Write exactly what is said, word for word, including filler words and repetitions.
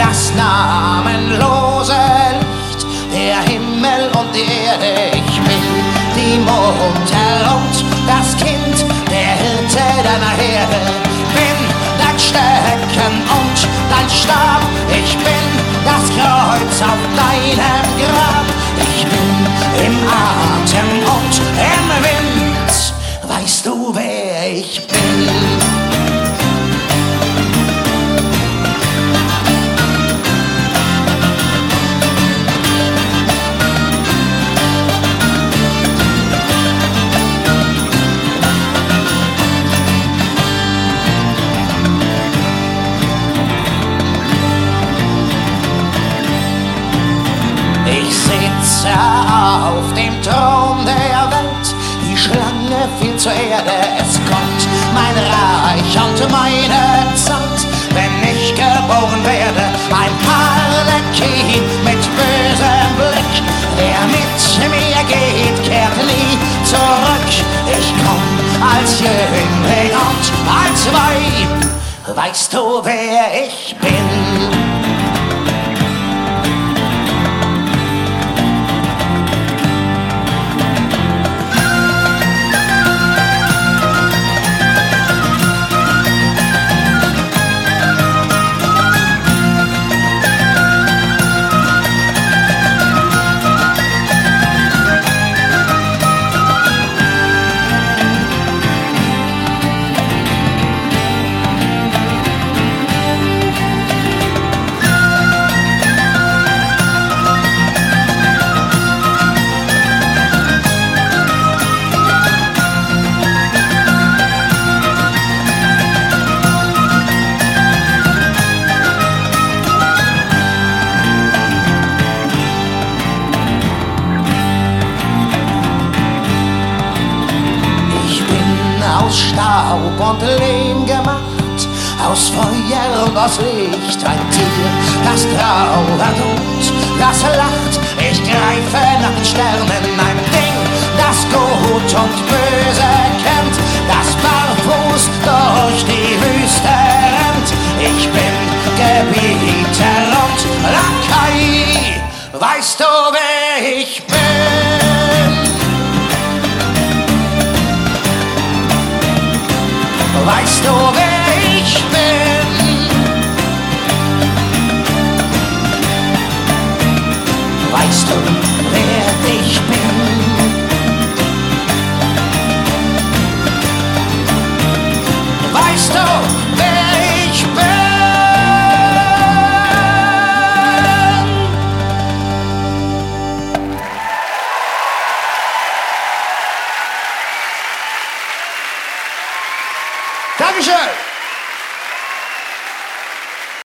das namenlose Licht, der Himmel und die Erde. Ich bin die Mutter und das Kind, der Hirte deiner Herde. Bin dein Stecken und dein Stab, ich bin das Kreuz auf deinem Grab. Ich bin im Atem und im Wind, weißt du, wer ich bin? Ich sitze auf dem Thron der Welt, die Schlange fiel zur Erde, es kommt mein Reich und meine Zeit, wenn ich geboren werde, ein Harlekin mit bösem Blick, der mit mir geht, kehrt nie zurück. Ich komm als Jüngling und als Weib, weißt du, wer ich bin? Aus Staub und Lehm gemacht, aus Feuer und aus Licht, ein Tier, das trauert und das lacht. Ich greife nach den Sternen, ein Ding, das Gut und Böse kennt, das barfuß durch die Wüste rennt. Ich bin Gebieter und Lakai, weißt du, wer ich bin? Weißt du, wer